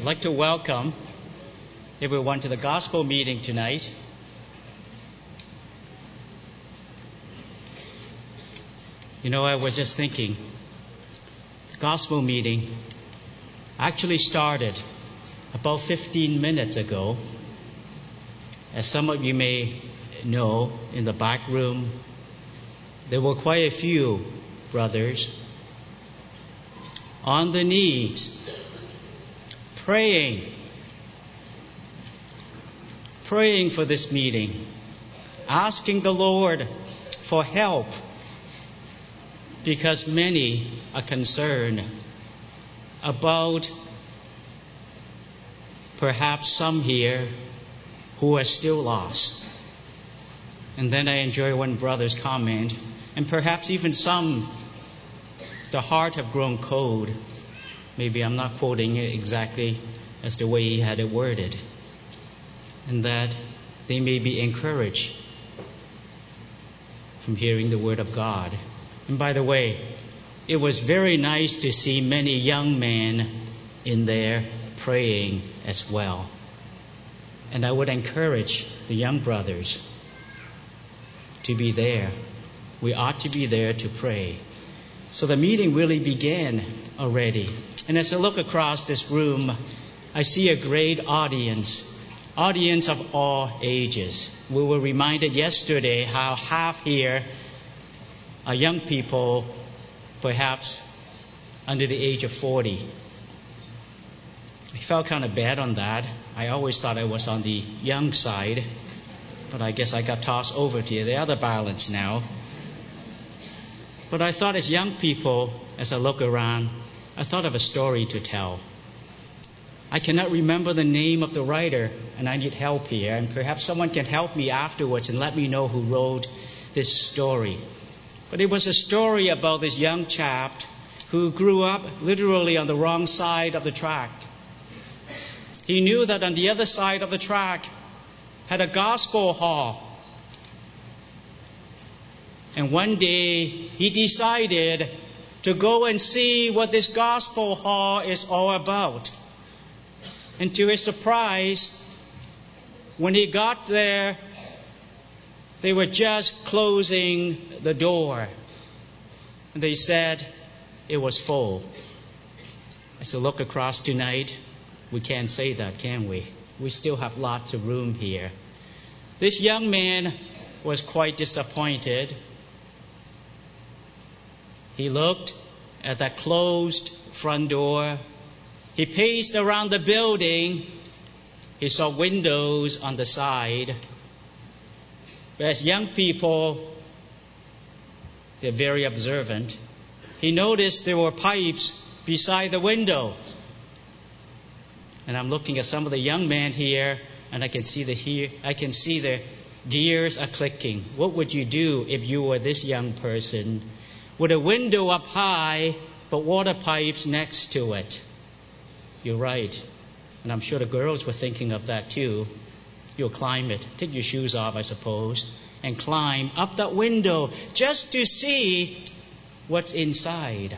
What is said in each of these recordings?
I'd like to welcome everyone to the gospel meeting tonight. I was just thinking, the gospel meeting actually started about 15 minutes ago. As some of you may know, in the back room, there were quite a few brothers on the knees, praying for this meeting, asking the Lord for help, because many are concerned about perhaps some here who are still lost. And then I enjoy one brother's comment, and perhaps even some, the heart have grown cold. Maybe I'm not quoting it exactly as the way he had it worded. And that they may be encouraged from hearing the word of God. And by the way, it was very nice to see many young men in there praying as well. And I would encourage the young brothers to be there. We ought to be there to pray. So the meeting really began already. And as I look across this room, I see a great audience of all ages. We were reminded yesterday how half here are young people, perhaps under the age of 40. I felt kind of bad on that. I always thought I was on the young side, but I guess I got tossed over to the other balance now. But I thought as young people, as I look around, I thought of a story to tell. I cannot remember the name of the writer, and I need help here, and perhaps someone can help me afterwards and let me know who wrote this story. But it was a story about this young chap who grew up literally on the wrong side of the track. He knew that on the other side of the track had a gospel hall. And one day he decided to go and see what this gospel hall is all about. And to his surprise, when he got there, they were just closing the door. And they said it was full. As I look across tonight, we can't say that, can we? We still have lots of room here. This young man was quite disappointed. He looked at that closed front door. He paced around the building. He saw windows on the side. But as young people, they're very observant. He noticed there were pipes beside the window. And I'm looking at some of the young men here, and I can see the gears are clicking. What would you do if you were this young person with a window up high, but water pipes next to it? You're right. And I'm sure the girls were thinking of that too. You'll climb it. Take your shoes off, I suppose, and climb up that window just to see what's inside.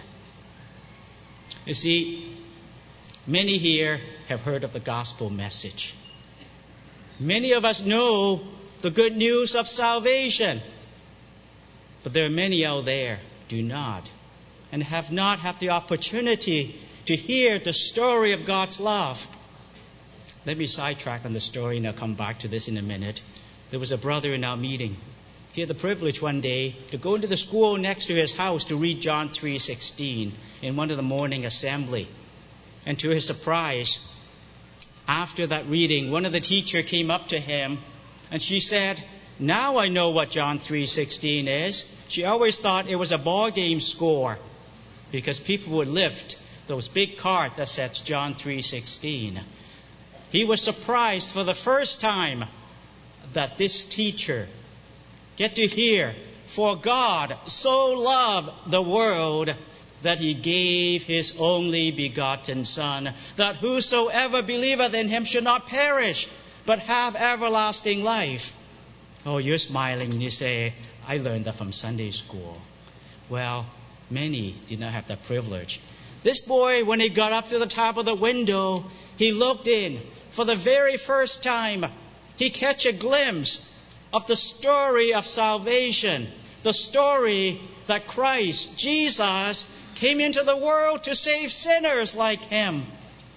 You see, many here have heard of the gospel message. Many of us know the good news of salvation. But there are many out there who do not, and have not had the opportunity to hear the story of God's love. Let me sidetrack on the story, and I'll come back to this in a minute. There was a brother in our meeting. He had the privilege one day to go into the school next to his house to read John 3:16 in one of the morning assembly. And to his surprise, after that reading, one of the teachers came up to him, and she said, "Now I know what John 3:16 is." She always thought it was a ball game score, because people would lift those big cards that says John 3:16. He was surprised for the first time that this teacher get to hear, "For God so loved the world that he gave his only begotten Son, that whosoever believeth in him should not perish, but have everlasting life." Oh, you're smiling and you say, "I learned that from Sunday school." Well, many did not have that privilege. This boy, when he got up to the top of the window, he looked in. For the very first time, he catch a glimpse of the story of salvation, the story that Christ, Jesus, came into the world to save sinners like him.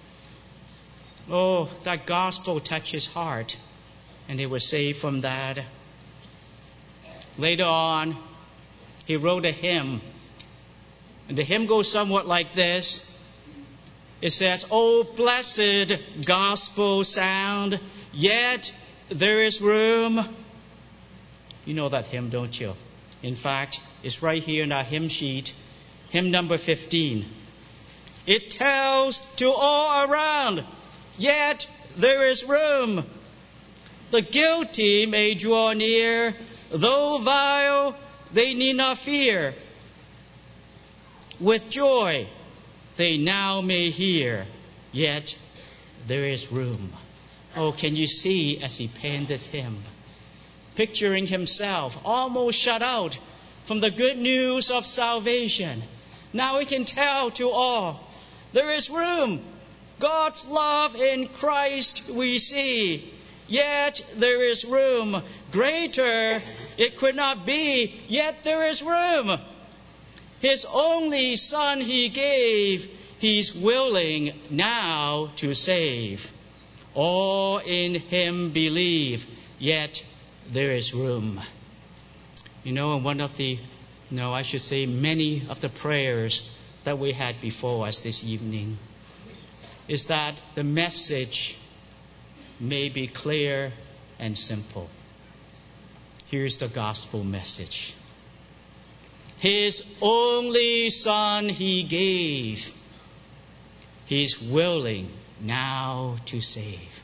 Oh, that gospel touched his heart, and he was saved from that. Later on, he wrote a hymn, and the hymn goes somewhat like this. It says, "Oh, blessed gospel sound, yet there is room." You know that hymn, don't you? In fact, it's right here in our hymn sheet, hymn number 15. It tells to all around, yet there is room. The guilty may draw near, though vile, they need not fear. With joy, they now may hear, yet there is room. Oh, can you see as he penned this hymn, picturing himself almost shut out from the good news of salvation. Now he can tell to all, there is room. God's love in Christ we see, yet there is room. Greater it could not be, yet there is room. His only Son he gave, he's willing now to save. All in him believe, yet there is room. You know, in one of the, I should say many of the prayers that we had before us this evening, is that the message may be clear and simple. Here's the gospel message. His only Son he gave, he's willing now to save.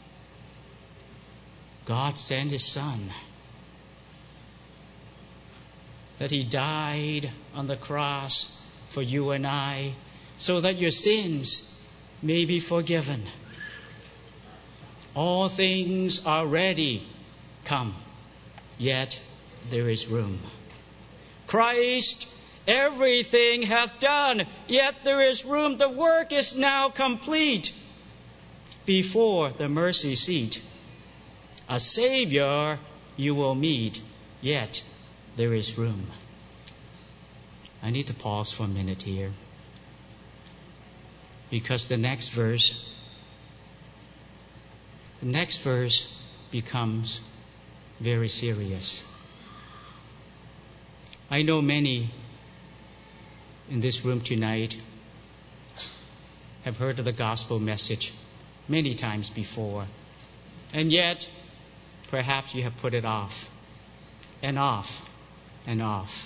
God sent his Son, that he died on the cross for you and I, so that your sins may be forgiven. All things are ready, come, yet there is room. Christ everything hath done, yet there is room. The work is now complete before the mercy seat. A Savior you will meet, yet there is room. I need to pause for a minute here, because the next verse becomes very serious. I know many in this room tonight have heard of the gospel message many times before, and yet perhaps you have put it off and off and off.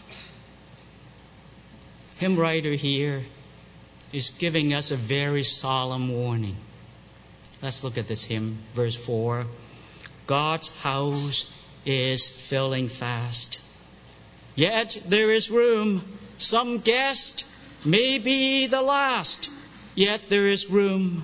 Hymn writer here is giving us a very solemn warning. Let's look at this hymn, verse 4. God's house is filling fast, yet there is room. Some guest may be the last, yet there is room.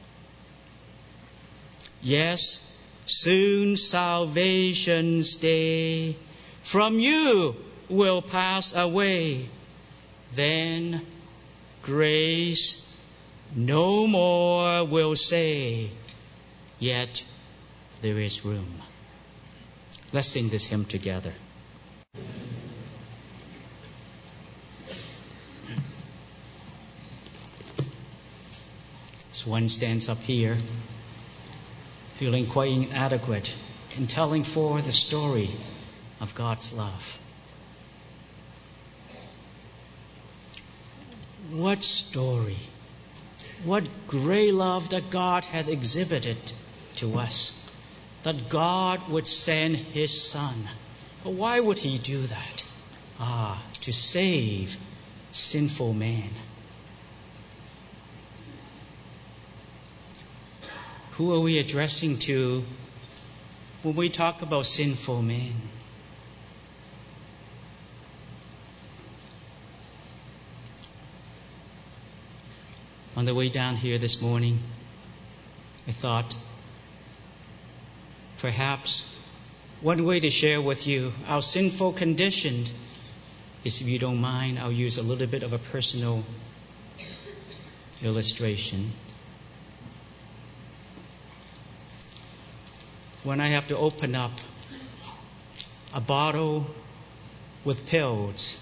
Yes, soon salvation's day from you will pass away. Then grace no more will say, yet there is room. Let's sing this hymn together. As one stands up here, feeling quite inadequate in telling forth the story of God's love. What story, what great love that God had exhibited to us, that God would send his Son. But why would he do that? To save sinful man. Who are we addressing to when we talk about sinful man? On the way down here this morning, I thought perhaps one way to share with you our sinful condition is, if you don't mind, I'll use a little bit of a personal illustration. When I have to open up a bottle with pills,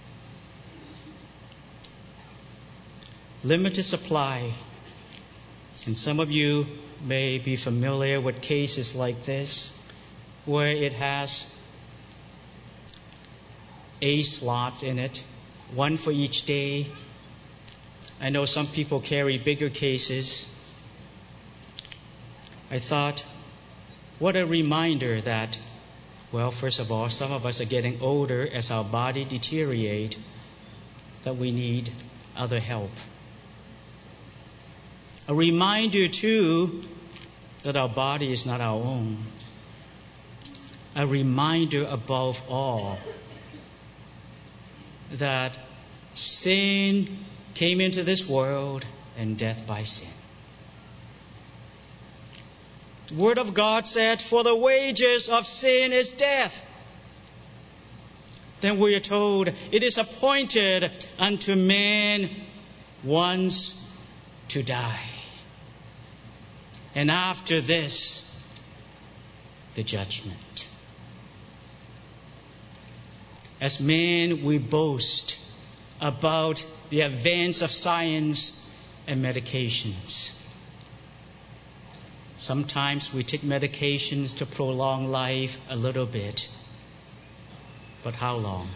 limited supply, and some of you may be familiar with cases like this, where it has a slot in it, one for each day. I know some people carry bigger cases. I thought, what a reminder that, well, first of all, some of us are getting older as our body deteriorate, that we need other help. A reminder, too, that our body is not our own. A reminder, above all, that sin came into this world and death by sin. The Word of God said, for the wages of sin is death. Then we are told, it is appointed unto man once to die. And after this, the judgment. As men, we boast about the advance of science and medications. Sometimes we take medications to prolong life a little bit. But how long?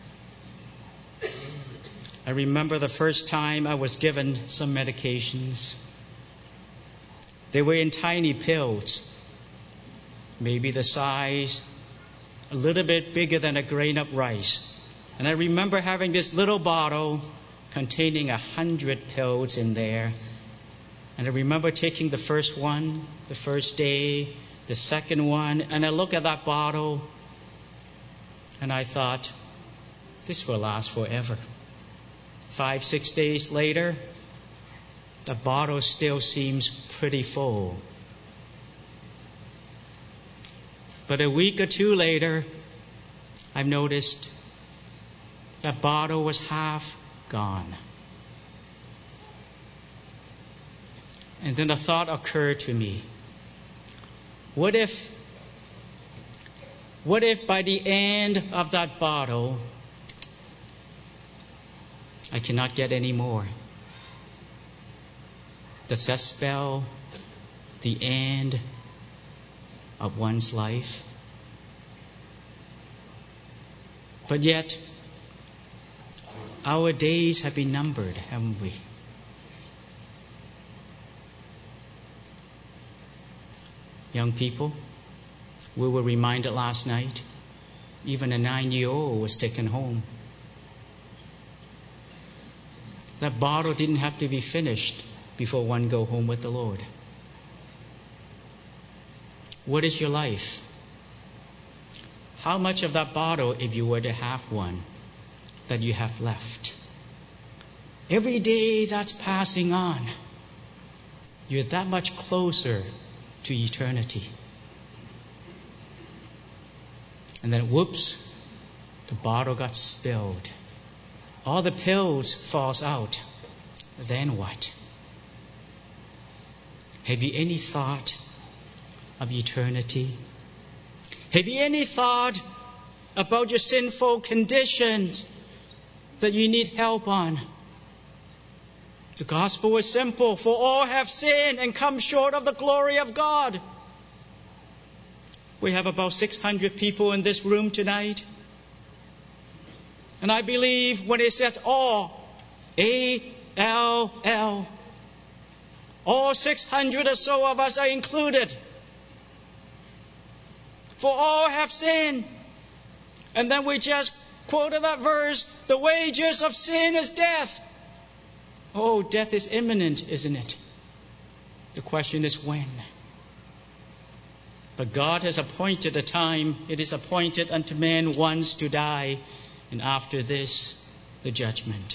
I remember the first time I was given some medications. They were in tiny pills, maybe the size a little bit bigger than a grain of rice. And I remember having this little bottle containing 100 pills in there. And I remember taking the first one, the first day, the second one, and I looked at that bottle and I thought, this will last forever. 5-6 days later, the bottle still seems pretty full. But a week or two later, I've noticed that bottle was half gone. And then a thought occurred to me. What if by the end of that bottle, I cannot get any more? Does that spell the end of one's life? But yet, our days have been numbered, haven't we? Young people, we were reminded last night, even a 9-year-old was taken home. That bottle didn't have to be finished before one go home with the Lord. What is your life? How much of that bottle, if you were to have one, that you have left? Every day that's passing on, you're that much closer to eternity. And then whoops, the bottle got spilled. All the pills falls out. Then what? Have you any thought of eternity? Have you any thought about your sinful conditions that you need help on? The gospel is simple. For all have sinned and come short of the glory of God. We have about 600 people in this room tonight. And I believe when it says all, A-L-L, all 600 or so of us are included. For all have sinned. And then we just quoted that verse, the wages of sin is death. Oh, death is imminent, isn't it? The question is when. But God has appointed a time. It is appointed unto man once to die, and after this, the judgment.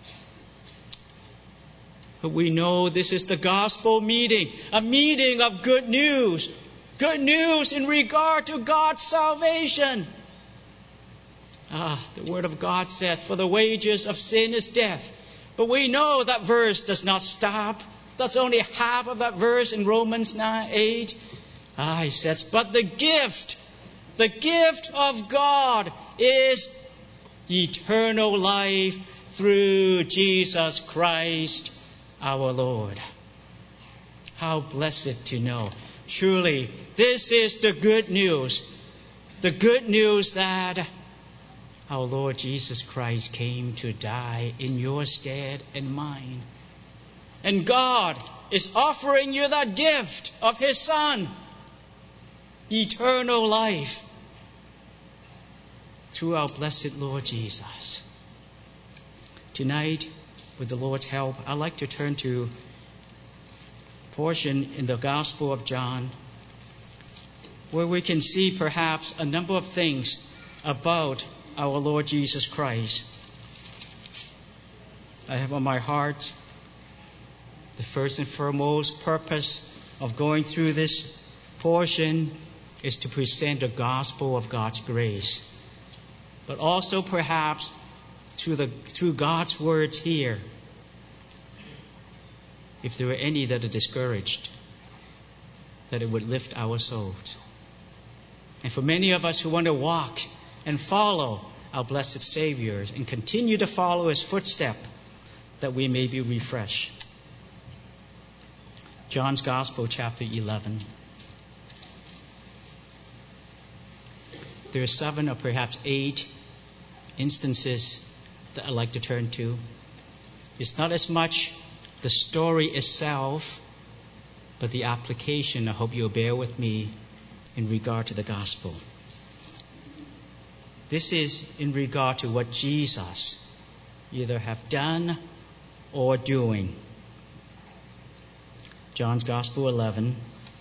But we know this is the gospel meeting, a meeting of good news. Good news in regard to God's salvation. The Word of God said, for the wages of sin is death. But we know that verse does not stop. That's only half of that verse in Romans 8. He says, but the gift of God is eternal life through Jesus Christ our Lord. How blessed to know. Truly, this is the good news. The good news that our Lord Jesus Christ came to die in your stead and mine. And God is offering you that gift of His Son, eternal life, through our blessed Lord Jesus. Tonight, with the Lord's help, I'd like to turn to a portion in the Gospel of John where we can see perhaps a number of things about our Lord Jesus Christ. I have on my heart the first and foremost purpose of going through this portion is to present the gospel of God's grace. But also perhaps through God's words here, if there are any that are discouraged, that it would lift our souls. And for many of us who want to walk and follow our blessed Savior and continue to follow His footstep, that we may be refreshed. John's Gospel, chapter 11. There are 7 or perhaps 8 instances that I'd like to turn to. It's not as much the story itself, but the application. I hope you'll bear with me in regard to the gospel. This is in regard to what Jesus either have done or doing. John's Gospel 11.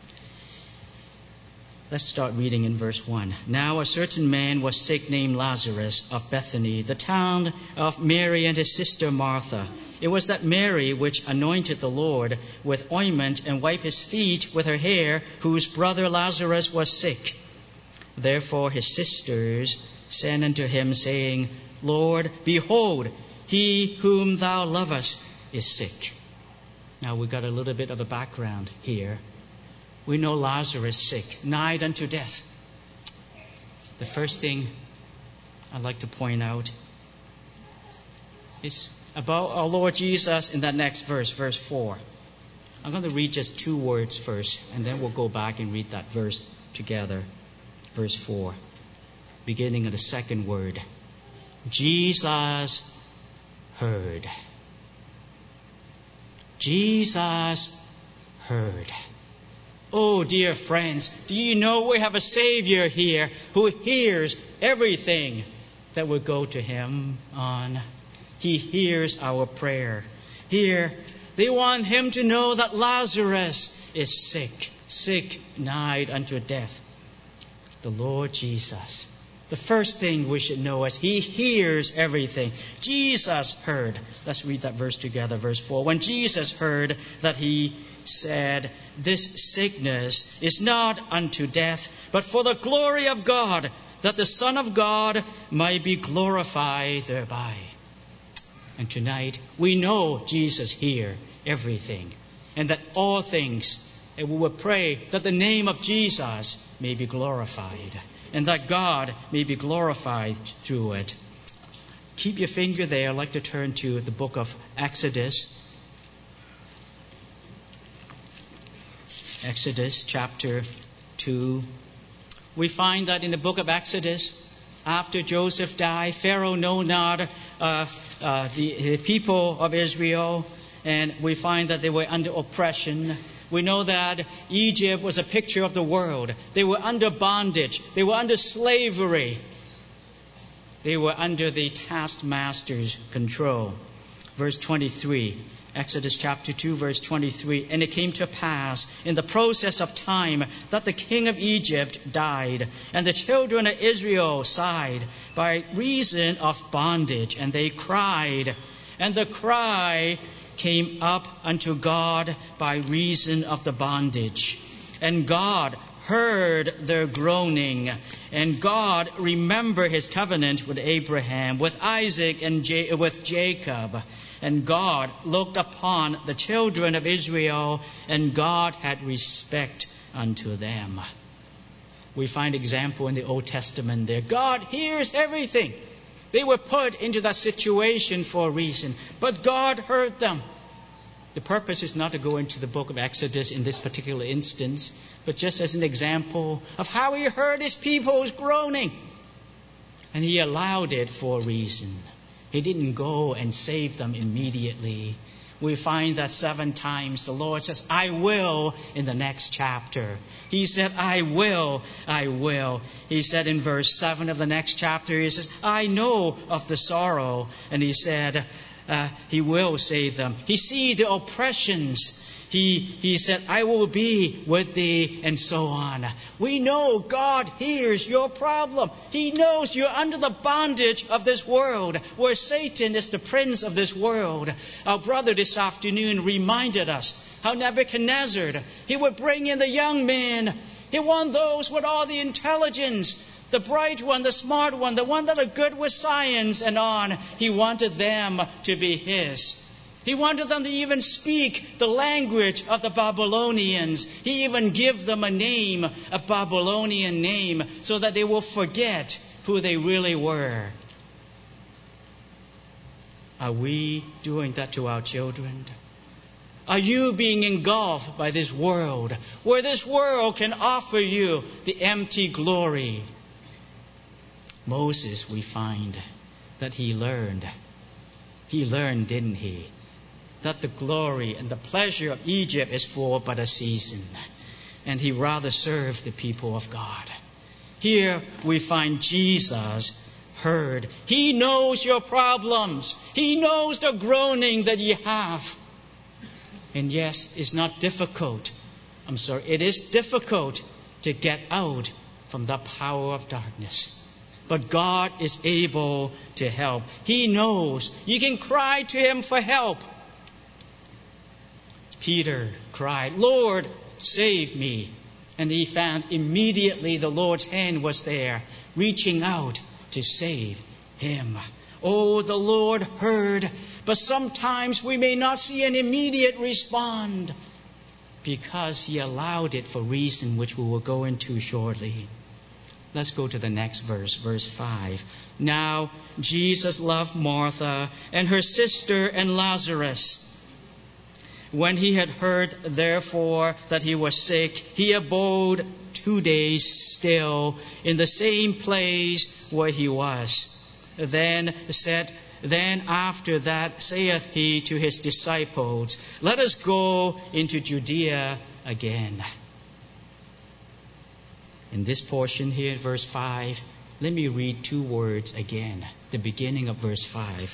Let's start reading in verse 1. Now a certain man was sick named Lazarus of Bethany, the town of Mary and his sister Martha. It was that Mary which anointed the Lord with ointment and wiped his feet with her hair, whose brother Lazarus was sick. Therefore his sisters sent unto him, saying, Lord, behold, he whom thou lovest is sick. Now we've got a little bit of a background here. We know Lazarus sick, nigh unto death. The first thing I'd like to point out is about our Lord Jesus in that next verse, verse 4. I'm going to read just 2 words first, and then we'll go back and read that verse together. Verse 4, beginning of the second word. Jesus heard. Jesus heard. Oh, dear friends, do you know we have a Savior here who hears everything that will go to Him on? He hears our prayer. Here, they want Him to know that Lazarus is sick, nigh unto death. The Lord Jesus. The first thing we should know is He hears everything. Jesus heard. Let's read that verse together, verse 4. When Jesus heard that He said, this sickness is not unto death, but for the glory of God, that the Son of God might be glorified thereby. And tonight, we know Jesus hears everything, and that all things, and we will pray that the name of Jesus may be glorified, and that God may be glorified through it. Keep your finger there. I'd like to turn to the book of Exodus. Exodus chapter 2. We find that in the book of Exodus, after Joseph died, Pharaoh knew not the people of Israel, and we find that they were under oppression. We know that Egypt was a picture of the world. They were under bondage. They were under slavery. They were under the taskmaster's control. Verse 23, Exodus chapter 2, verse 23. And it came to pass in the process of time that the king of Egypt died, and the children of Israel sighed by reason of bondage, and they cried. And the cry came up unto God by reason of the bondage. And God heard their groaning. And God remembered his covenant with Abraham, with Isaac, and with Jacob. And God looked upon the children of Israel, and God had respect unto them. We find example in the Old Testament there. God hears everything. They were put into that situation for a reason, but God heard them. The purpose is not to go into the book of Exodus in this particular instance, but just as an example of how he heard his people's groaning. And he allowed it for a reason. He didn't go and save them immediately. We find that 7 times the Lord says, I will, in the next chapter. He said, I will, I will. He said in verse 7 of the next chapter, he says, I know of the sorrow. And he said, he will save them. He see the oppressions. He said, I will be with thee, and so on. We know God hears your problem. He knows you're under the bondage of this world, where Satan is the prince of this world. Our brother this afternoon reminded us how Nebuchadnezzar, he would bring in the young men. He wanted those with all the intelligence, the bright one, the smart one, the one that are good with science and on. He wanted them to be his. He wanted them to even speak the language of the Babylonians. He even gave them a name, a Babylonian name, so that they will forget who they really were. Are we doing that to our children? Are you being engulfed by this world, where this world can offer you the empty glory? Moses, we find that he learned, didn't he? That the glory and the pleasure of Egypt is for but a season. And he rather served the people of God. Here we find Jesus heard. He knows your problems. He knows the groaning that you have. And yes, it's not difficult. It is difficult to get out from the power of darkness. But God is able to help. He knows. You can cry to him for help. Peter cried, Lord, save me. And he found immediately the Lord's hand was there, reaching out to save him. Oh, the Lord heard, but sometimes we may not see an immediate response because he allowed it for reason which we will go into shortly. Let's go to the next verse, verse 5. Now Jesus loved Martha and her sister and Lazarus. When he had heard, therefore, that he was sick, he abode 2 days still in the same place where he was. Then after that saith he to his disciples, Let us go into Judea again. In this portion here, verse 5, let me read 2 words again. The beginning of verse 5.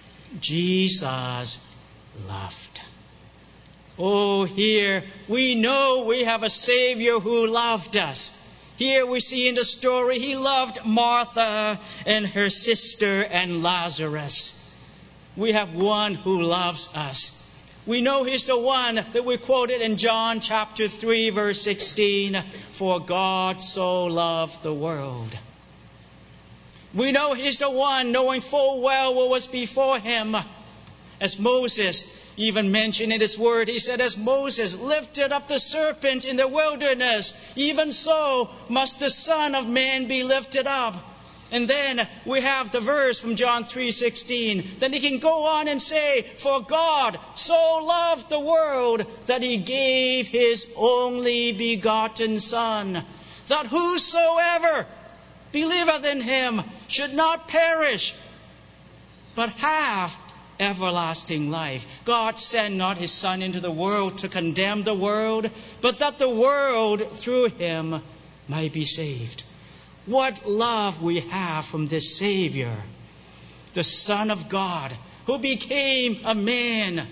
Jesus loved. Oh, here we know we have a Savior who loved us. Here we see in the story he loved Martha and her sister and Lazarus. We have one who loves us. We know he's the one that we quoted in John chapter 3 verse 16. For God so loved the world. We know he's the one knowing full well what was before him. As Moses even mentioned in his word, he said, as Moses lifted up the serpent in the wilderness, even so must the Son of Man be lifted up. And then we have the verse from John 3:16. Then he can go on and say, for God so loved the world that he gave his only begotten Son, that whosoever believeth in him should not perish, but have everlasting life. God sent not his Son into the world to condemn the world, but that the world through him might be saved. What love we have from this Savior, the Son of God, who became a man.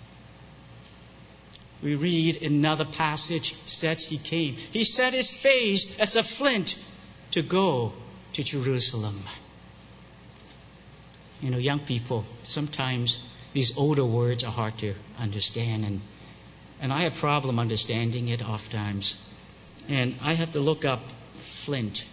We read in another passage, says he came. He set his face as a flint to go to Jerusalem. You know, young people, sometimes these older words are hard to understand, and I have a problem understanding it oftentimes. And I have to look up flint.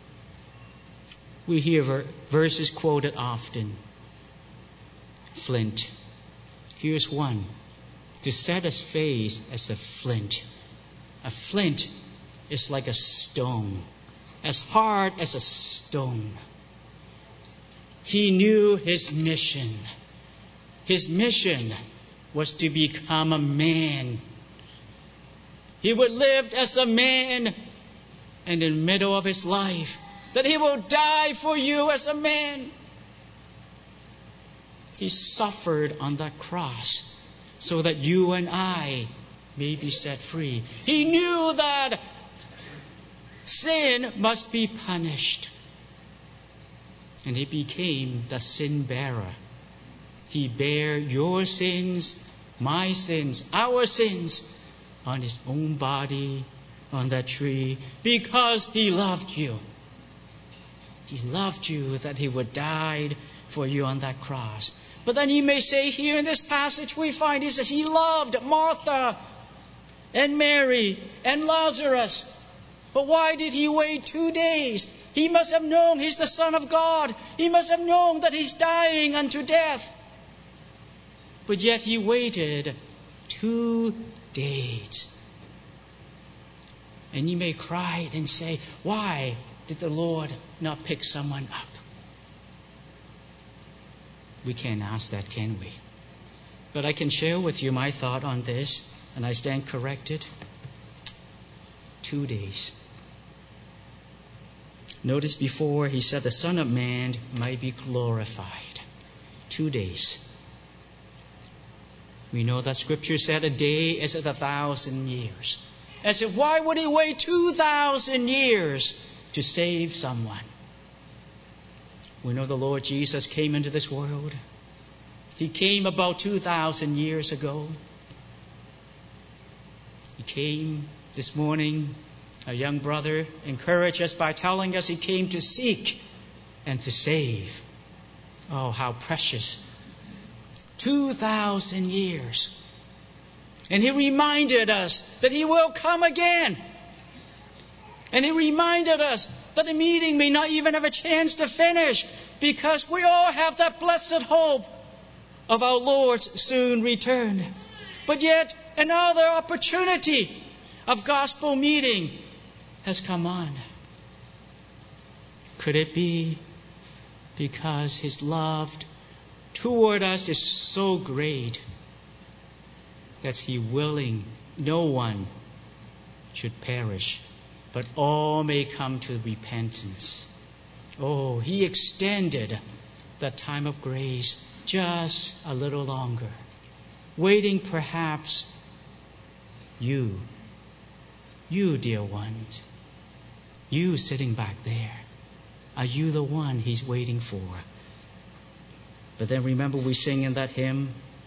We hear verses quoted often. Flint. Here's one. To set his face as a flint. A flint is like a stone, as hard as a stone. He knew his mission. His mission was to become a man. He would live as a man, and in the middle of his life, that he will die for you as a man. He suffered on that cross so that you and I may be set free. He knew that sin must be punished. And he became the sin bearer. He bare your sins, my sins, our sins on his own body on that tree because he loved you. He loved you that he would die for you on that cross. But then you may say here in this passage we find is that he loved Martha and Mary and Lazarus. But why did he wait 2 days? He must have known he's the Son of God. He must have known that he's dying unto death. But yet he waited 2 days. And you may cry and say, why did the Lord not pick someone up? We can't ask that, can we? But I can share with you my thought on this, and I stand corrected. 2 days. Notice before he said the Son of Man might be glorified. 2 days. We know that Scripture said a day is 1,000 years. And so why would he wait 2,000 years to save someone? We know the Lord Jesus came into this world. He came about 2,000 years ago. He came this morning. A young brother encouraged us by telling us he came to seek and to save. Oh, how precious. 2,000 years. And he reminded us that he will come again. And he reminded us that the meeting may not even have a chance to finish because we all have that blessed hope of our Lord's soon return. But yet another opportunity of gospel meeting has come on. Could it be because his love toward us is so great that he willing no one should perish, but all may come to repentance? Oh, he extended that time of grace just a little longer, waiting perhaps you, dear ones, you sitting back there. Are you the one he's waiting for? But then remember we sing in that hymn,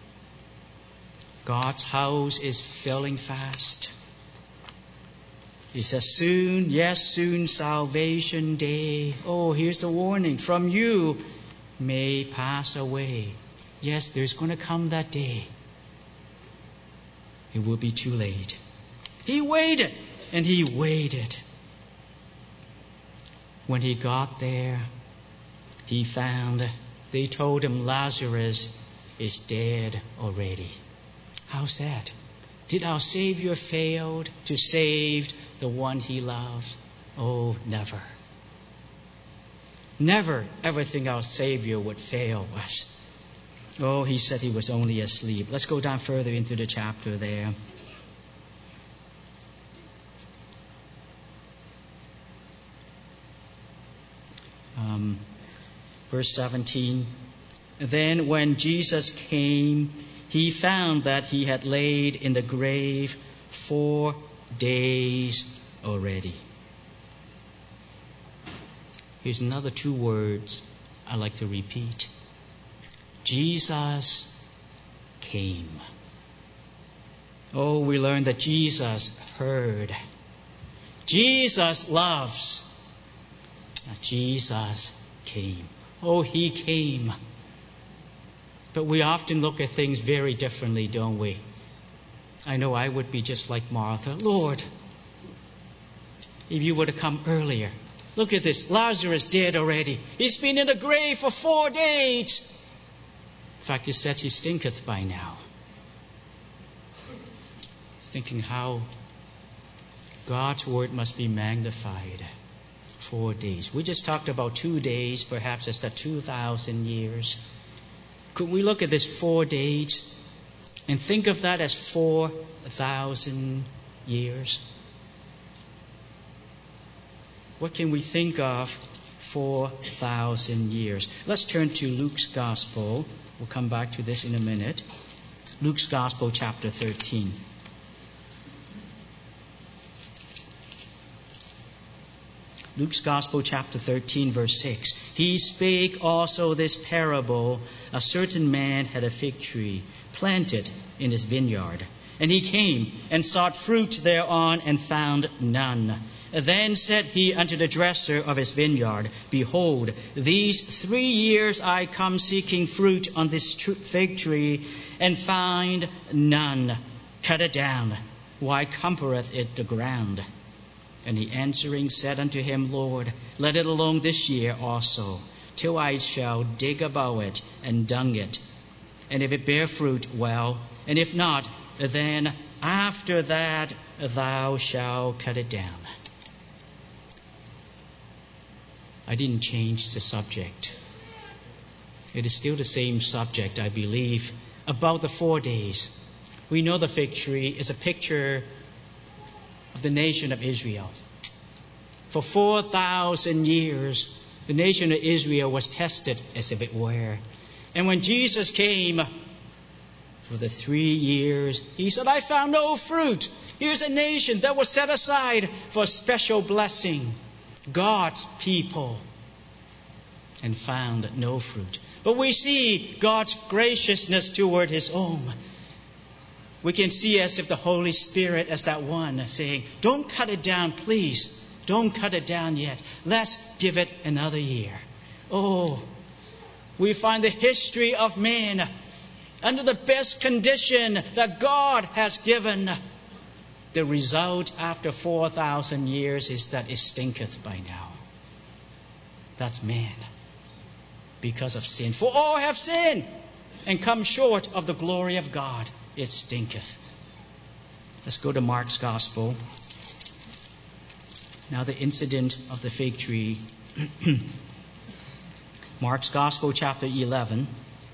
God's house is filling fast. He says, soon, yes, soon, salvation day. Oh, here's the warning. From you may pass away. Yes, there's going to come that day. It will be too late. He waited, and he waited. When he got there, he found, they told him Lazarus is dead already. How's that? Did our Savior fail to save the one he loved? Oh, never. Never ever think our Savior would fail us. Oh, he said he was only asleep. Let's go down further into the chapter there. Verse 17. Then when Jesus came, he found that he had laid in the grave 4 days already. Here's another 2 words I like to repeat. Jesus came. Oh, we learned that Jesus heard. Jesus loves. Jesus came. Oh, he came. But we often look at things very differently, don't we? I know I would be just like Martha. Lord, if you were to come earlier. Look at this. Lazarus dead already. He's been in the grave for 4 days. In fact, he said he stinketh by now. He's thinking how God's word must be magnified. 4 days. We just talked about 2 days. Perhaps it's the 2,000 years. Could we look at this 4 days and think of that as 4,000 years? What can we think of 4,000 years? Let's turn to Luke's Gospel. We'll come back to this in a minute. Luke's Gospel, chapter 13. Luke's Gospel, chapter 13, verse 6. He spake also this parable. A certain man had a fig tree planted in his vineyard. And he came and sought fruit thereon and found none. Then said he unto the dresser of his vineyard, Behold, these 3 years I come seeking fruit on this fig tree, and find none. Cut it down. Why cumbereth it the ground? And he answering said unto him, Lord, let it alone this year also, till I shall dig about it and dung it. And if it bear fruit, well, and if not, then after that thou shalt cut it down. I didn't change the subject. It is still the same subject, I believe, about the 4 days. We know the fig tree is a picture of the nation of Israel. For 4,000 years, the nation of Israel was tested as if it were. And when Jesus came for the 3 years, he said, I found no fruit. Here's a nation that was set aside for special blessing. God's people, and found no fruit. But we see God's graciousness toward his own. We can see as if the Holy Spirit as that one saying, don't cut it down, please. Don't cut it down yet. Let's give it another year. Oh, we find the history of man under the best condition that God has given. The result after 4,000 years is that it stinketh by now. That's man. Because of sin. For all have sinned and come short of the glory of God. It stinketh. Let's go to Mark's Gospel. Now the incident of the fig tree. Mark's Gospel, chapter 11.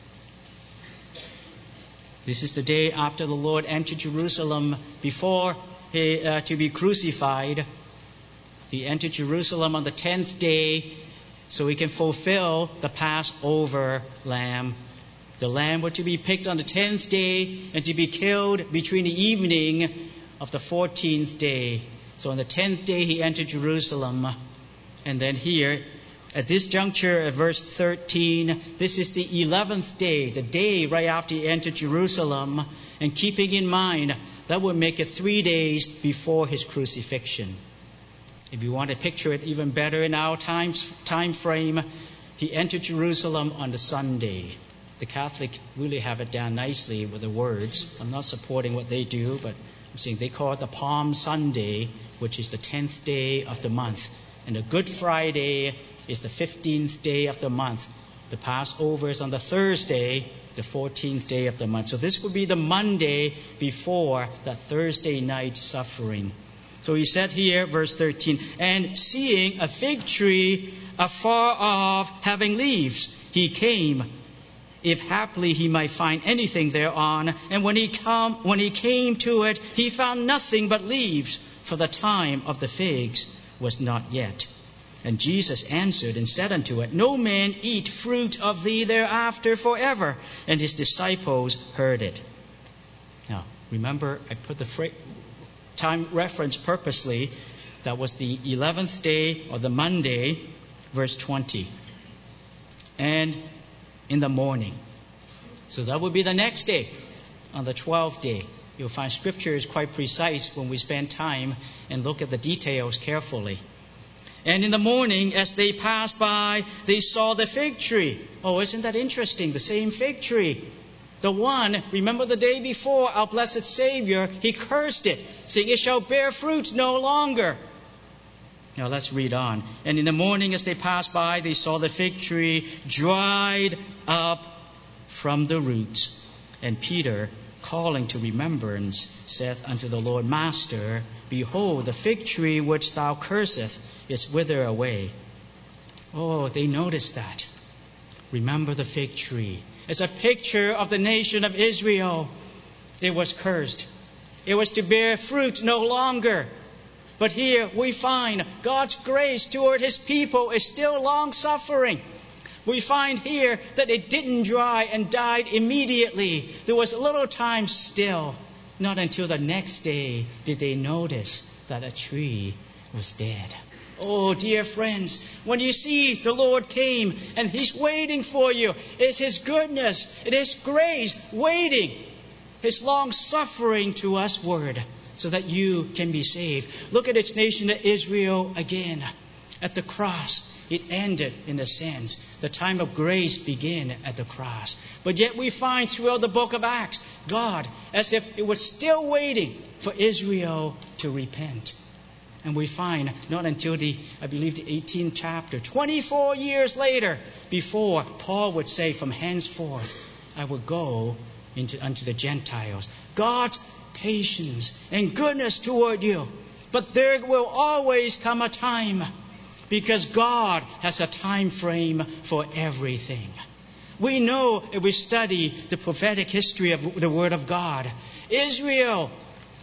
This is the day after the Lord entered Jerusalem before to be crucified. He entered Jerusalem on the 10th day so he can fulfill the Passover lamb. The lamb was to be picked on the 10th day and to be killed between the evening of the 14th day. So on the 10th day he entered Jerusalem. And then here, at this juncture, at verse 13, this is the 11th day, the day right after he entered Jerusalem. And keeping in mind, that would make it 3 days before his crucifixion. If you want to picture it even better in our time frame, he entered Jerusalem on the Sunday. The Catholic really have it down nicely with the words. I'm not supporting what they do, but I'm saying they call it the Palm Sunday, which is the 10th day of the month. And the Good Friday is the 15th day of the month. The Passover is on the Thursday, the 14th day of the month. So this would be the Monday before the Thursday night suffering. So he said here, verse 13, and seeing a fig tree afar off having leaves, he came, if haply he might find anything thereon. And when he came to it, he found nothing but leaves, for the time of the figs was not yet. And Jesus answered and said unto it, No man eat fruit of thee thereafter forever. And his disciples heard it. Now, remember, I put the time reference purposely. That was the 11th day, or the Monday, verse 20. And in the morning. So that would be the next day, on the 12th day. You'll find Scripture is quite precise when we spend time and look at the details carefully. And in the morning, as they passed by, they saw the fig tree. Oh, isn't that interesting? The same fig tree. The one, remember the day before, our blessed Savior, he cursed it, saying, it shall bear fruit no longer. Now let's read on. And in the morning as they passed by, they saw the fig tree dried up from the roots. And Peter, calling to remembrance, saith unto the Lord, Master, behold, the fig tree which thou cursest is withered away. Oh, they noticed that. Remember the fig tree. It's a picture of the nation of Israel. It was cursed. It was to bear fruit no longer. But here we find God's grace toward His people is still long-suffering. We find here that it didn't dry and died immediately. There was a little time still. Not until the next day did they notice that a tree was dead. Oh, dear friends, when you see the Lord came and He's waiting for you, it's His goodness, it is grace waiting, His long-suffering to us word, so that you can be saved. Look at its nation of Israel again. At the cross, it ended in a sense. The time of grace began at the cross. But yet we find throughout the book of Acts, God, as if it was still waiting for Israel to repent. And we find not until the 18th chapter, 24 years later, before Paul would say, from henceforth, I will go unto the Gentiles. God's patience and goodness toward you. But there will always come a time, because God has a time frame for everything. We know if we study the prophetic history of the Word of God, Israel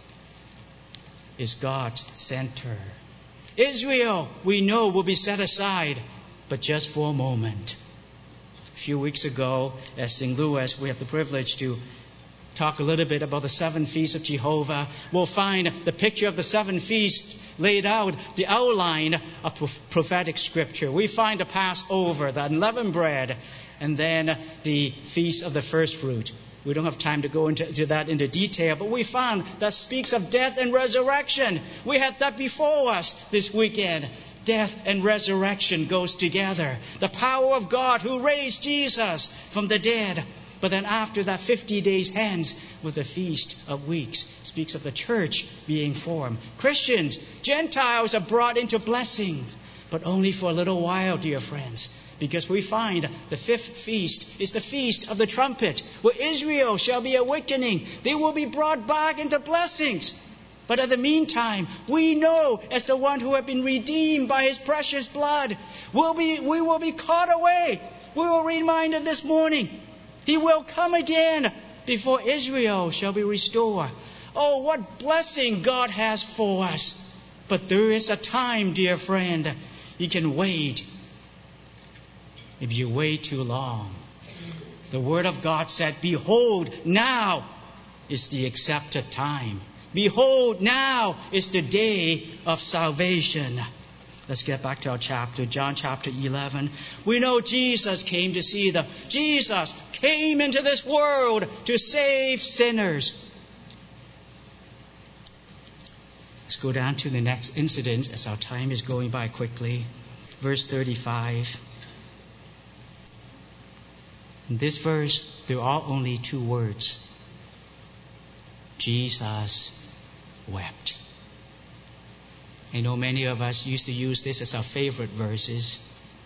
is God's center. Israel, we know, will be set aside, but just for a moment. A few weeks ago, at St. Louis, we have the privilege to talk a little bit about the 7 feasts of Jehovah. We'll find the picture of the 7 feasts laid out, the outline of prophetic scripture. We find the Passover, the unleavened bread, and then the Feast of the First Fruit. We don't have time to go into that into detail, but we found that speaks of death and resurrection. We had that before us this weekend. Death and resurrection goes together. The power of God who raised Jesus from the dead. But then after that, 50 days hence with the Feast of Weeks speaks of the church being formed. Christians, Gentiles are brought into blessings, but only for a little while, dear friends. Because we find the 5th feast is the Feast of the Trumpet, where Israel shall be awakening. They will be brought back into blessings. But in the meantime, we know as the one who have been redeemed by His precious blood, we will be caught away. We were reminded this morning, He will come again before Israel shall be restored. Oh, what blessing God has for us. But there is a time, dear friend, you can wait. If you wait too long, the Word of God said, behold, now is the accepted time. Behold, now is the day of salvation. Let's get back to our chapter, John chapter 11. We know Jesus came to see them. Jesus came into this world to save sinners. Let's go down to the next incident as our time is going by quickly. Verse 35. In this verse, there are only 2 words. Jesus wept. I know many of us used to use this as our favorite verse.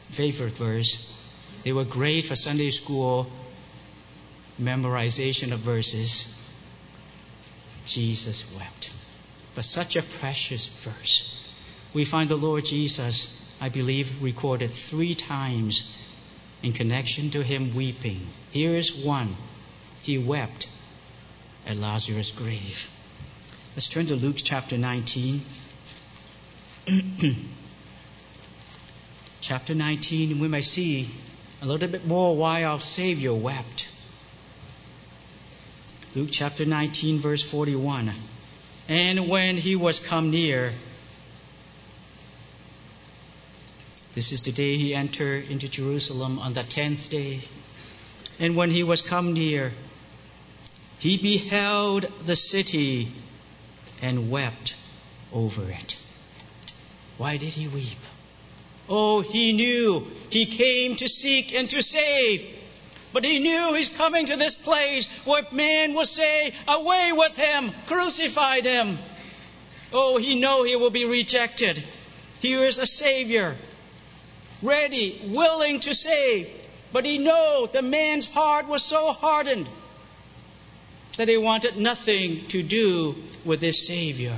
They were great for Sunday school memorization of verses. Jesus wept. But such a precious verse. We find the Lord Jesus, I believe, recorded 3 times in connection to Him weeping. Here is one. He wept at Lazarus' grave. Let's turn to Luke chapter 19. Chapter 19, we may see a little bit more why our Savior wept. Luke chapter 19, verse 41. And when He was come near, this is the day He entered into Jerusalem on the 10th day. And when He was come near, He beheld the city and wept over it. Why did He weep? Oh, He knew He came to seek and to save. But He knew He's coming to this place where man will say, away with Him, crucify Him. Oh, He knew He will be rejected. Here is a Savior, ready, willing to save. But he knew the man's heart was so hardened that he wanted nothing to do with this Savior.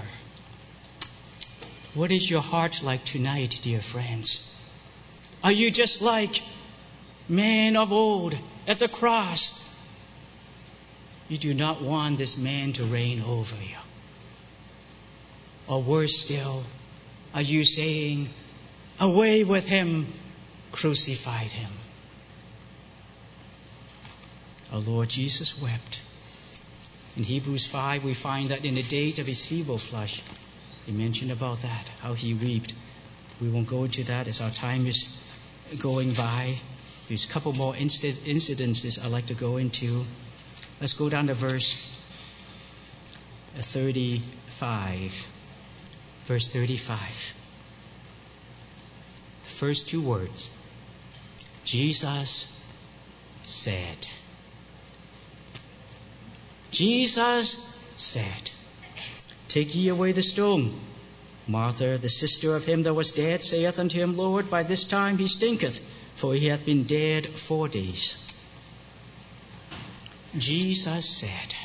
What is your heart like tonight, dear friends? Are you just like man of old at the cross? You do not want this man to reign over you. Or worse still, are you saying, away with him, crucified him? Our Lord Jesus wept. In Hebrews 5, we find that in the days of his feeble flesh, he mentioned about that, how he wept. We won't go into that as our time is going by. There's a couple more incidences I'd like to go into. Let's go down to verse 35. Verse 35. The first two words. Jesus said. Jesus said, take ye away the stone. Martha, the sister of him that was dead, saith unto him, Lord, by this time he stinketh, for he hath been dead 4 days. Jesus said,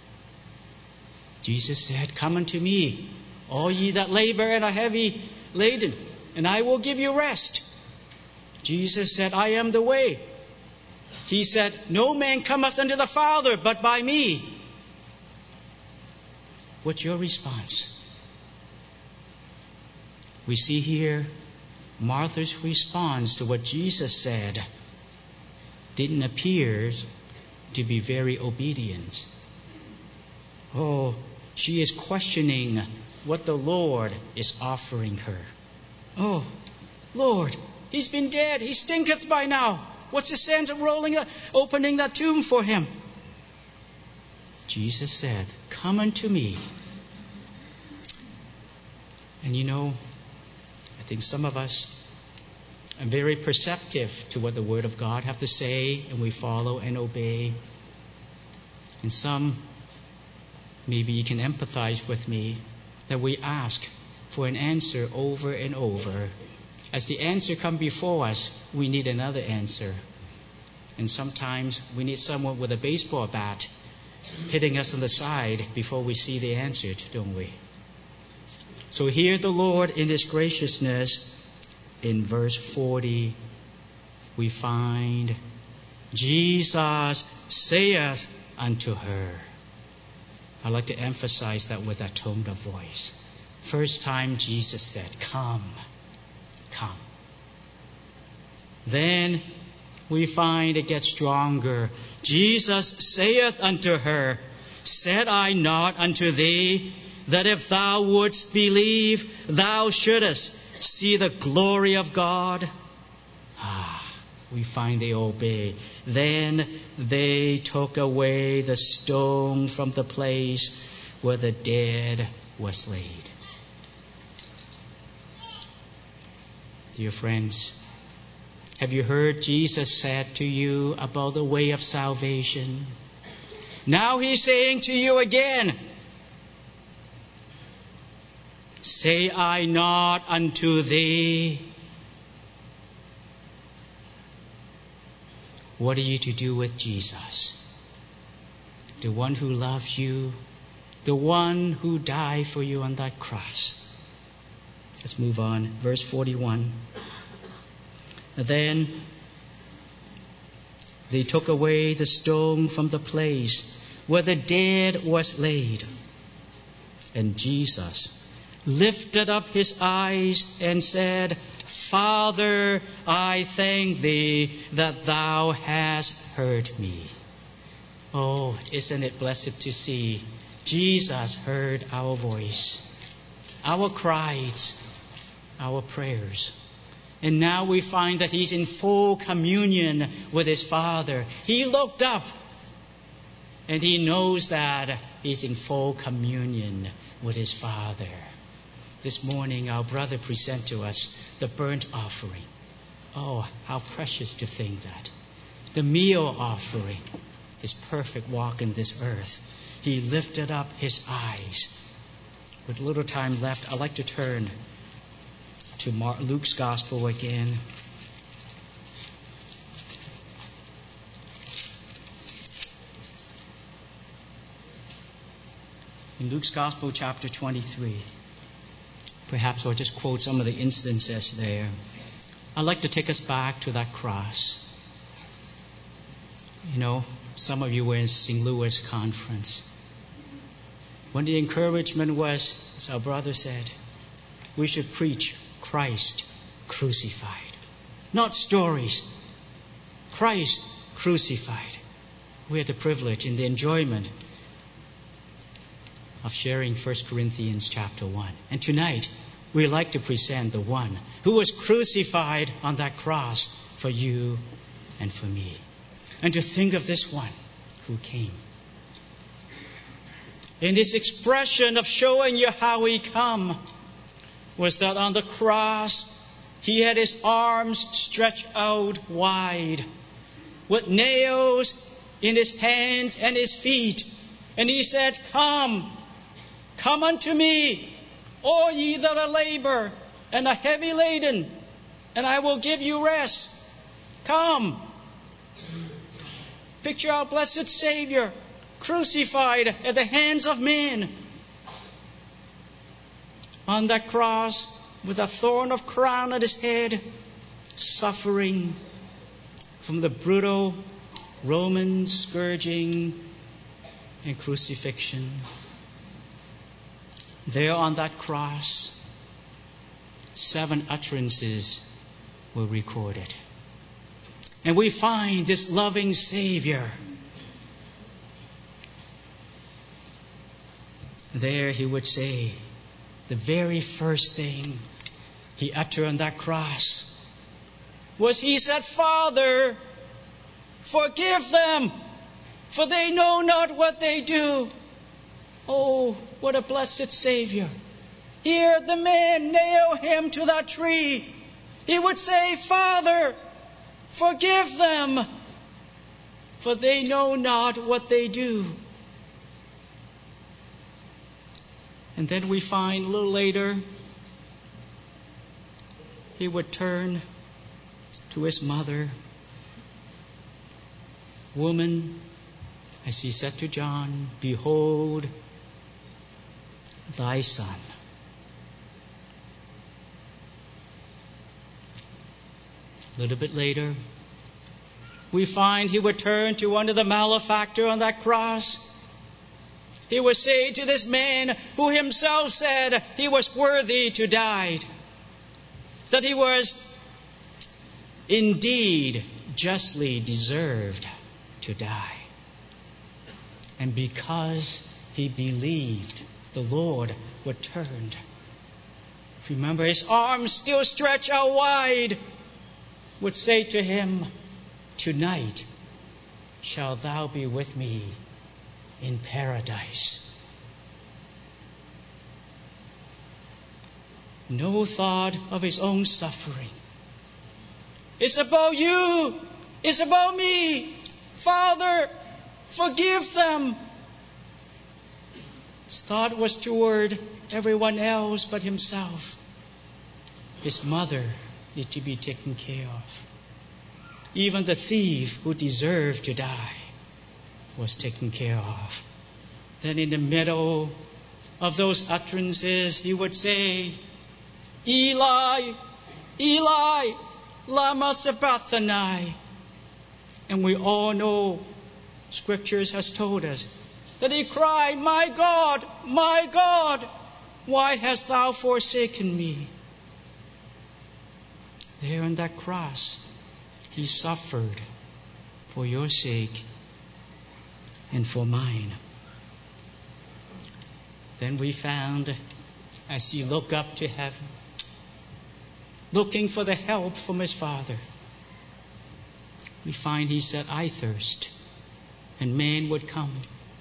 come unto me, all ye that labor and are heavy laden, and I will give you rest. Jesus said, I am the way. He said, no man cometh unto the Father but by me. What's your response? We see here Martha's response to what Jesus said didn't appear to be very obedient. Oh, she is questioning what the Lord is offering her. Oh, Lord, he's been dead. He stinketh by now. What's the sense of opening that tomb for him? Jesus said, come unto me. And you know, I think some of us are very perceptive to what the Word of God have to say, and we follow and obey. And some, maybe you can empathize with me, that we ask for an answer over and over. As the answer comes before us, we need another answer. And sometimes we need someone with a baseball bat hitting us on the side before we see the answer, don't we? So here the Lord in His graciousness, in verse 40, we find Jesus saith unto her. I'd like to emphasize that with that tone of voice. First time Jesus said, come, come. Then we find it gets stronger. Jesus saith unto her, said I not unto thee, that if thou wouldst believe, thou shouldest see the glory of God? We find they obey. Then they took away the stone from the place where the dead was laid. Dear friends, have you heard Jesus said to you about the way of salvation? Now He's saying to you again, say I not unto thee? What are you to do with Jesus? The one who loves you, the one who died for you on that cross. Let's move on. Verse 41. Then they took away the stone from the place where the dead was laid. And Jesus lifted up His eyes and said, Father, I thank Thee that Thou hast heard me. Oh, isn't it blessed to see Jesus heard our voice, our cries, our prayers. And now we find that He's in full communion with His Father. He looked up and He knows that He's in full communion with His Father. This morning, our brother presented to us the burnt offering. Oh, how precious to think that. The meal offering, His perfect walk in this earth. He lifted up His eyes. With little time left, I'd like to turn to Luke's Gospel again. In Luke's Gospel, chapter 23. Perhaps I'll just quote some of the instances there. I'd like to take us back to that cross. You know, some of you were in St. Louis conference. When the encouragement was, as our brother said, we should preach Christ crucified. Not stories. Christ crucified. We had the privilege and the enjoyment of sharing 1 Corinthians chapter 1. And tonight, we like to present the one who was crucified on that cross for you and for me. And to think of this one who came. In his expression of showing you how he come was that on the cross, he had his arms stretched out wide with nails in his hands and his feet. And he said, Come unto me, all ye that are labor and are heavy laden, and I will give you rest. Come. Picture our blessed Savior crucified at the hands of men. On that cross, with a thorn of crown at his head, suffering from the brutal Roman scourging and crucifixion. There on that cross, 7 utterances were recorded. And we find this loving Savior. There he would say, the very first thing he uttered on that cross was he said, Father, forgive them, for they know not what they do. Oh, what a blessed Savior. Here the men nail him to that tree. He would say, Father, forgive them, for they know not what they do. And then we find a little later, he would turn to his mother. Woman, as he said to John, behold thy son. A little bit later, we find he would turn to one of the malefactor on that cross. He would say to this man who himself said he was worthy to die, that he was indeed justly deserved to die. And because he believed, the Lord would turn. Remember, his arms still stretched out wide, would say to him, tonight shalt thou be with me in paradise. No thought of his own suffering. It's about you. It's about me. Father, forgive them. His thought was toward everyone else but himself. His mother needed to be taken care of. Even the thief who deserved to die was taken care of. Then in the middle of those utterances, he would say, Eli, Eli, lama sabachthani. And we all know, Scriptures has told us, that he cried, my God, why hast thou forsaken me? There on that cross, he suffered for your sake and for mine. Then we found, as he looked up to heaven, looking for the help from his Father, we find he said, I thirst. And man would come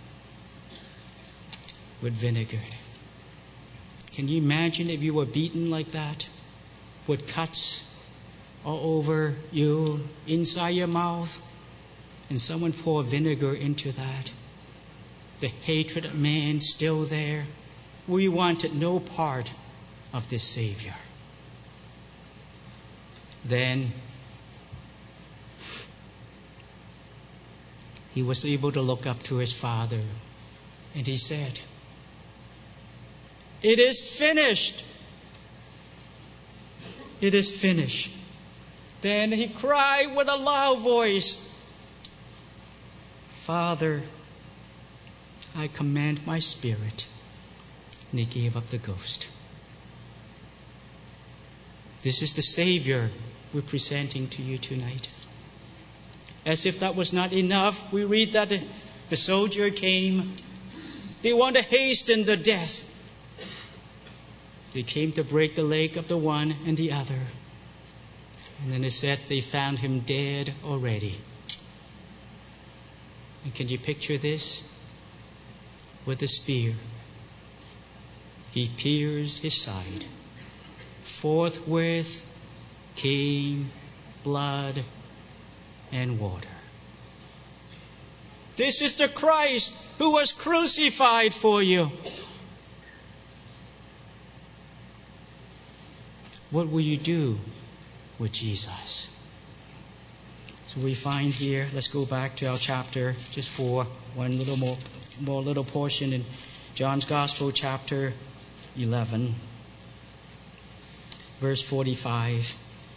with vinegar. Can you imagine if you were beaten like that, with cuts all over you, inside your mouth, and someone poured vinegar into that? The hatred of man still there. We wanted no part of this Savior. Then he was able to look up to his Father, and he said, "It is finished. It is finished." Then he cried with a loud voice, "Father, I command my spirit." And he gave up the ghost. This is the Savior we're presenting to you tonight. As if that was not enough, we read that the soldier came. They want to hasten the death. They came to break the leg of the one and the other. And then it said they found him dead already. And can you picture this? With a spear, he pierced his side. Forthwith came blood and water. This is the Christ who was crucified for you. What will you do with Jesus? So we find here, let's go back to our chapter just for one little more little portion in John's Gospel, chapter 11, verse 45.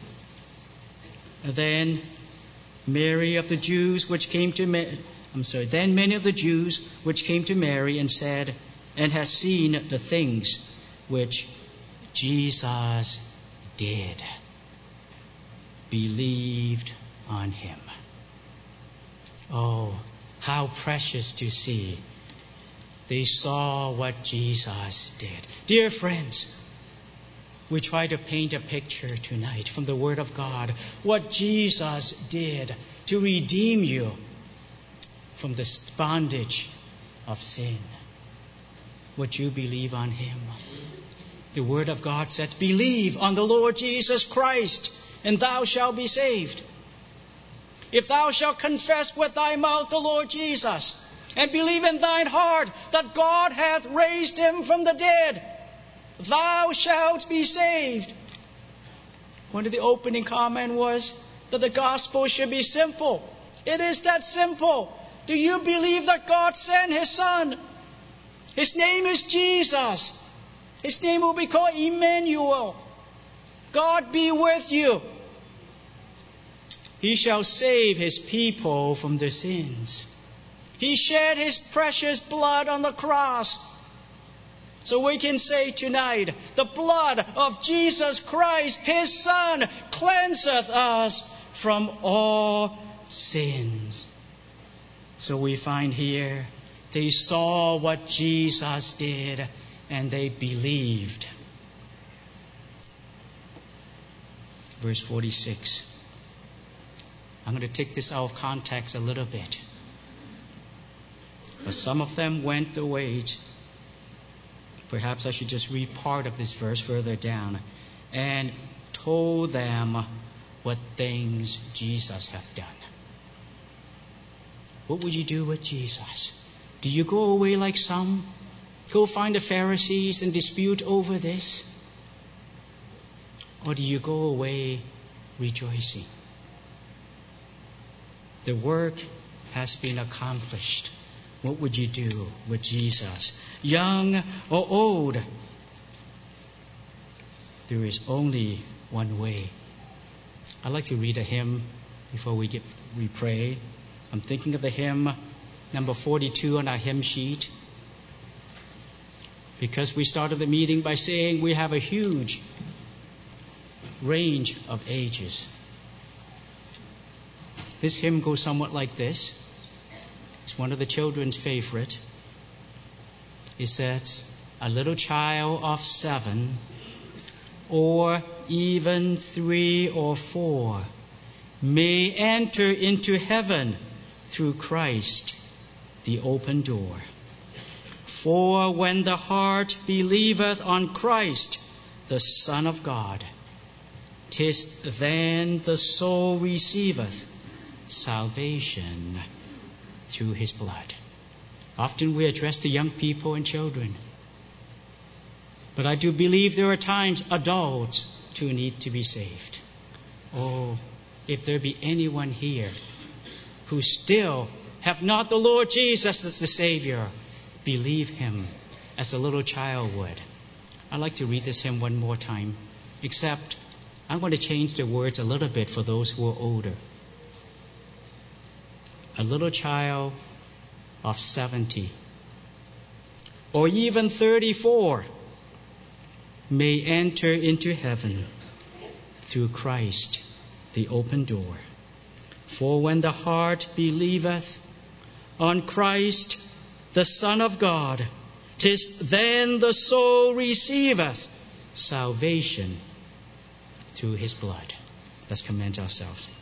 Then many of the Jews which came to Mary and said, and has seen the things which Jesus did, believed on him. Oh, how precious to see. They saw what Jesus did. Dear friends, we try to paint a picture tonight from the Word of God, what Jesus did to redeem you from the bondage of sin. Would you believe on him? The Word of God says, "Believe on the Lord Jesus Christ, and thou shalt be saved. If thou shalt confess with thy mouth the Lord Jesus, and believe in thine heart that God hath raised him from the dead, thou shalt be saved." One of the opening comments was that the gospel should be simple. It is that simple. Do you believe that God sent his Son? His name is Jesus. His name will be called Emmanuel. God be with you. He shall save his people from their sins. He shed his precious blood on the cross. So we can say tonight, the blood of Jesus Christ, his Son, cleanseth us from all sins. So we find here, they saw what Jesus did and they believed. Verse 46. I'm going to take this out of context a little bit. But some of them went away. Perhaps I should just read part of this verse further down. And told them what things Jesus hath done. What would you do with Jesus? Do you go away like some? Go find the Pharisees and dispute over this? Or do you go away rejoicing? The work has been accomplished. What would you do with Jesus? Young or old? There is only one way. I'd like to read a hymn before we pray. I'm thinking of the hymn number 42 on our hymn sheet. Because we started the meeting by saying we have a huge range of ages. This hymn goes somewhat like this. It's one of the children's favorite. It says, "A little child of 7, or even 3 or 4, may enter into heaven through Christ, the open door. For when the heart believeth on Christ, the Son of God, 'tis then the soul receiveth salvation through his blood." Often we address the young people and children. But I do believe there are times adults too need to be saved. Oh, if there be anyone here who still have not the Lord Jesus as the Savior, believe him as a little child would. I'd like to read this hymn one more time, except I'm going to change the words a little bit for those who are older. A little child of 70 or even 34 may enter into heaven through Christ, the open door. For when the heart believeth on Christ, the Son of God, 'tis then the soul receiveth salvation through his blood. Let's commend ourselves.